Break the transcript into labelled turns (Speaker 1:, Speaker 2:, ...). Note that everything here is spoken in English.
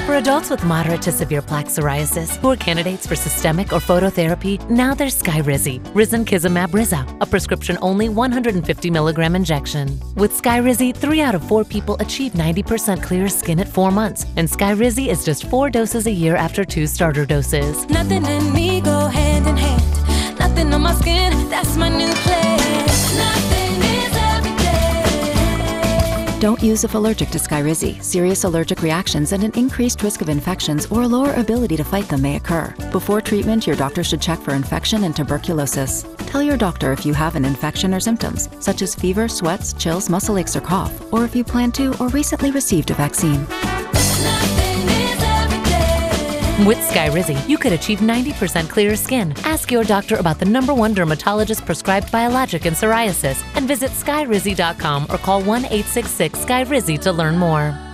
Speaker 1: For adults with moderate to severe plaque psoriasis who are candidates for systemic or phototherapy, now there's Skyrizi, Risankizumab Riza, a prescription-only 150 milligram injection. With Skyrizi, 3 out of 4 people achieve 90% clear skin at 4 months, and Skyrizi is just 4 doses a year after 2 starter doses.
Speaker 2: Nothing and me go hand in hand. Nothing on my skin, that's my new plan. Nothing is everyday.
Speaker 3: Don't use if allergic to Skyrizi. Serious allergic reactions and an increased risk of infections or a lower ability to fight them may occur. Before treatment, your doctor should check for infection and tuberculosis. Tell your doctor if you have an infection or symptoms, such as fever, sweats, chills, muscle aches, or cough, or if you plan to or recently received a vaccine.
Speaker 1: With Skyrizi, you could achieve 90% clearer skin. Ask your doctor about the #1 dermatologist-prescribed biologic in psoriasis and visit skyrizi.com or call 1-866-SKYRIZI to learn more.